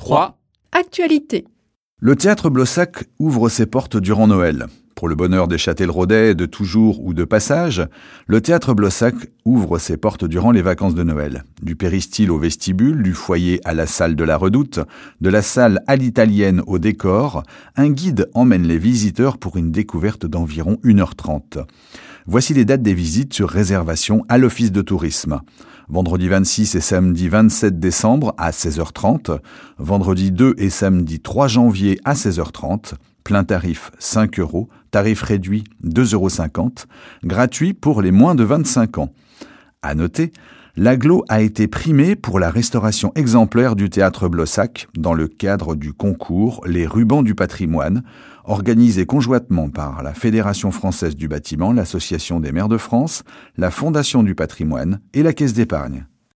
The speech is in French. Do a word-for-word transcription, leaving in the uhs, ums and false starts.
trois. Actualité. Le théâtre Blossac ouvre ses portes durant Noël. Pour le bonheur des Châtelleraudais de toujours ou de passage, le théâtre Blossac ouvre ses portes durant les vacances de Noël. Du péristyle au vestibule, du foyer à la salle de la Redoute, de la salle à l'italienne au décor, un guide emmène les visiteurs pour une découverte d'environ une heure trente. Voici les dates des visites sur réservation à l'Office de tourisme. Vendredi vingt-six et samedi vingt-sept décembre à seize heures trente, vendredi deux et samedi trois janvier à seize heures trente, plein tarif cinq euros, tarif réduit deux euros cinquante, gratuit pour les moins de vingt-cinq ans. À noter, l'Agglo a été primé pour la restauration exemplaire du théâtre Blossac dans le cadre du concours Les Rubans du patrimoine, organisé conjointement par la Fédération française du bâtiment, l'Association des maires de France, la Fondation du patrimoine et la Caisse d'épargne.